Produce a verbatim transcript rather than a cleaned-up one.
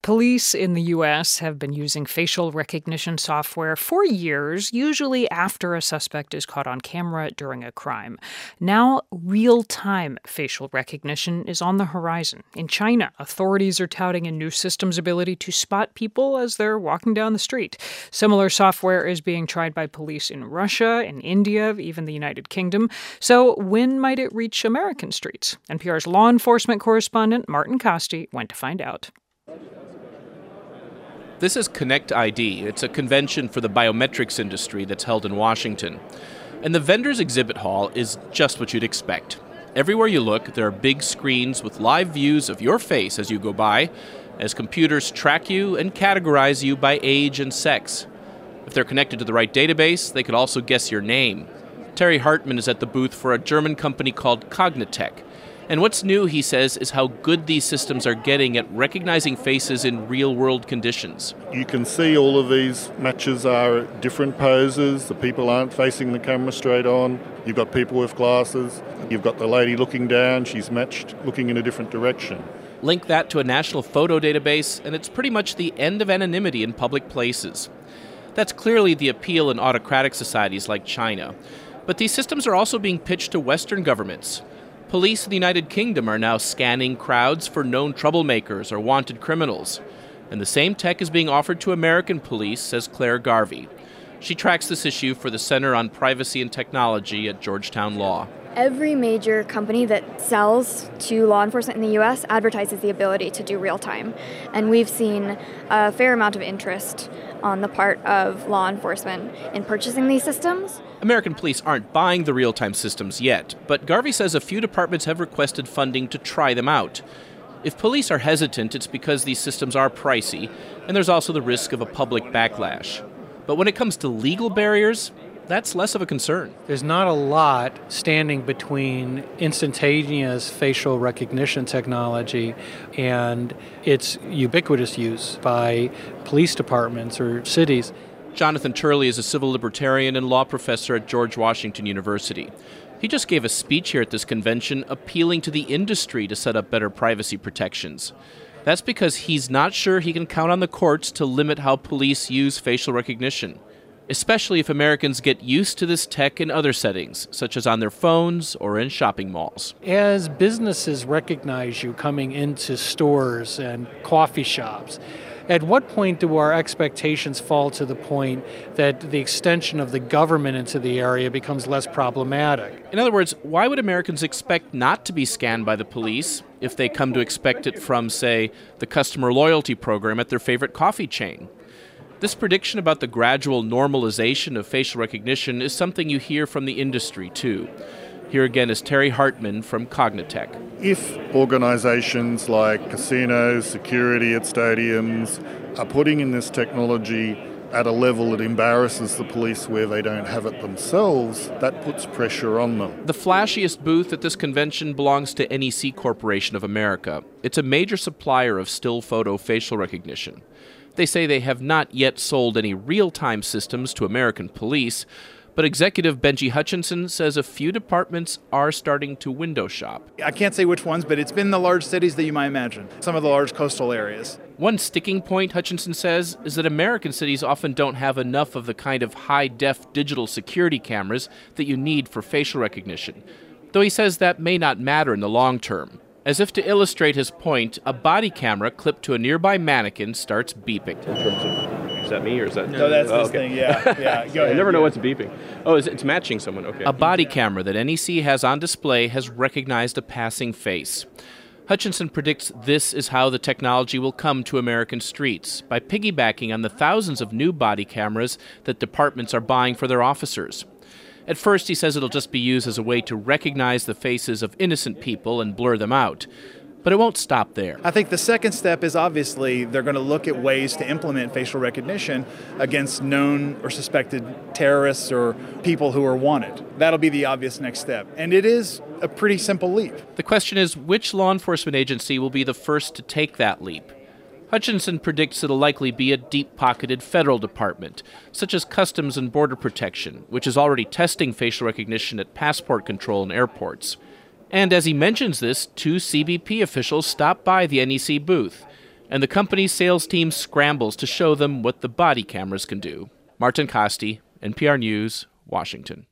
Police in the U S have been using facial recognition software for years, usually after a suspect is caught on camera during a crime. Now, real-time facial recognition is on the horizon. In China, authorities are touting a new system's ability to spot people as they're walking down the street. Similar software is being tried by police in Russia, in India, even the United Kingdom. So when might it reach American streets? N P R's law enforcement correspondent Martin Kaste went to find out. This is Connect I D. It's a convention for the biometrics industry that's held in Washington. And the vendors' exhibit hall is just what you'd expect. Everywhere you look, there are big screens with live views of your face as you go by, as computers track you and categorize you by age and sex. If they're connected to the right database, they could also guess your name. Terry Hartman is at the booth for a German company called Cognitech. And what's new, he says, is how good these systems are getting at recognizing faces in real-world conditions. You can see all of these matches are different poses. The people aren't facing the camera straight on. You've got people with glasses. You've got the lady looking down. She's matched, looking in a different direction. Link that to a national photo database, and it's pretty much the end of anonymity in public places. That's clearly the appeal in autocratic societies like China. But these systems are also being pitched to Western governments. Police in the United Kingdom are now scanning crowds for known troublemakers or wanted criminals. And the same tech is being offered to American police, says Claire Garvey. She tracks this issue for the Center on Privacy and Technology at Georgetown Law. Every major company that sells to law enforcement in the U S advertises the ability to do real-time. And we've seen a fair amount of interest on the part of law enforcement in purchasing these systems. American police aren't buying the real-time systems yet, but Garvey says a few departments have requested funding to try them out. If police are hesitant, it's because these systems are pricey, and there's also the risk of a public backlash. But when it comes to legal barriers, that's less of a concern. There's not a lot standing between instantaneous facial recognition technology and its ubiquitous use by police departments or cities. Jonathan Turley is a civil libertarian and law professor at George Washington University. He just gave a speech here at this convention appealing to the industry to set up better privacy protections. That's because he's not sure he can count on the courts to limit how police use facial recognition, especially if Americans get used to this tech in other settings, such as on their phones or in shopping malls. As businesses recognize you coming into stores and coffee shops, at what point do our expectations fall to the point that the extension of the government into the area becomes less problematic? In other words, why would Americans expect not to be scanned by the police if they come to expect it from, say, the customer loyalty program at their favorite coffee chain? This prediction about the gradual normalization of facial recognition is something you hear from the industry, too. Here again is Terry Hartman from Cognitech. If organizations like casinos, security at stadiums are putting in this technology at a level that embarrasses the police where they don't have it themselves, that puts pressure on them. The flashiest booth at this convention belongs to N E C Corporation of America. It's a major supplier of still photo facial recognition. They say they have not yet sold any real-time systems to American police, but executive Benji Hutchinson says a few departments are starting to window shop. I can't say which ones, but it's been the large cities that you might imagine, some of the large coastal areas. One sticking point, Hutchinson says, is that American cities often don't have enough of the kind of high-def digital security cameras that you need for facial recognition, though he says that may not matter in the long term. As if to illustrate his point, a body camera clipped to a nearby mannequin starts beeping. In terms of, is that me or is that... No, that's oh, this okay. thing, yeah. yeah. Go ahead. I never know yeah. what's beeping. Oh, it's, it's matching someone, okay. A body camera that N E C has on display has recognized a passing face. Hutchinson predicts this is how the technology will come to American streets, by piggybacking on the thousands of new body cameras that departments are buying for their officers. At first, he says it'll just be used as a way to recognize the faces of innocent people and blur them out. But it won't stop there. I think the second step is obviously they're going to look at ways to implement facial recognition against known or suspected terrorists or people who are wanted. That'll be the obvious next step. And it is a pretty simple leap. The question is, which law enforcement agency will be the first to take that leap? Hutchinson predicts it'll likely be a deep-pocketed federal department, such as Customs and Border Protection, which is already testing facial recognition at passport control in airports. And as he mentions this, two C B P officials stop by the N E C booth. and the company's sales team scrambles to show them what the body cameras can do. Martin Kaste, N P R News, Washington.